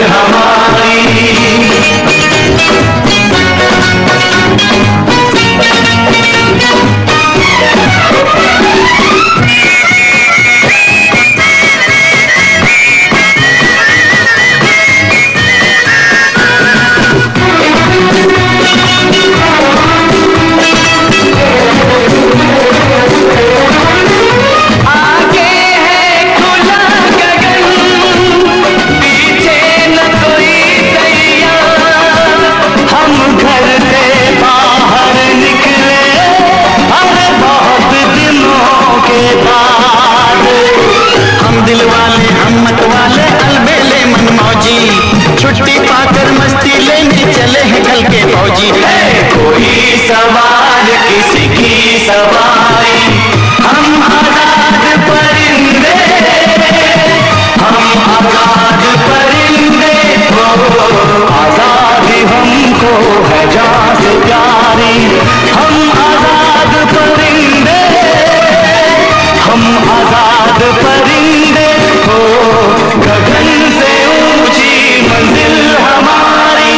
हमारी। छुट्टी पाकर मस्ती लेने चले हैं कल के फौजी। है कोई सवाल किसी की सवारी, हम आजाद परिंदे, हम आजाद परिंदे, आजादी हमको है जान से प्यारी। हम आजाद परिंदे, हम आजाद परिंदे, हो गगन से ऊंची मंजिल हमारी।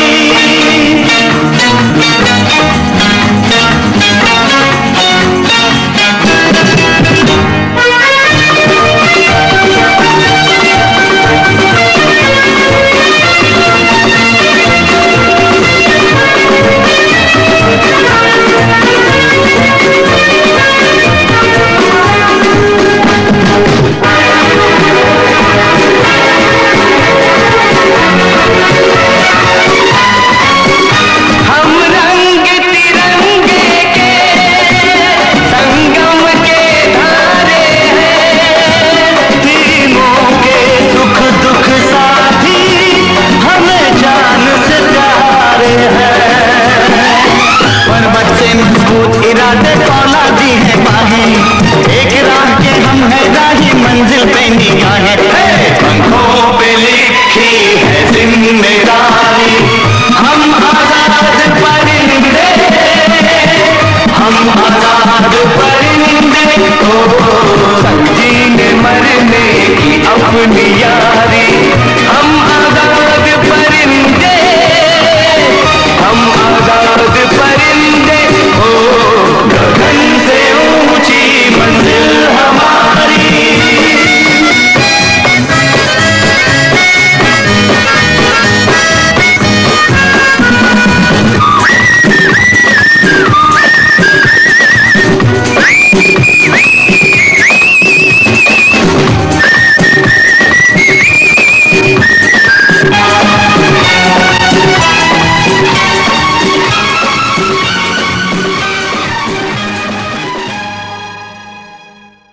मजबूत इरादे औलादी है बाहें, एक राह के हम है राही मंजिल पे निगाहें। पंखों पे लिखी है जिम्मेदारी, हम आजाद परिंदे, हम आजाद परिंदे, ओ जीने मरने की अपनी याद।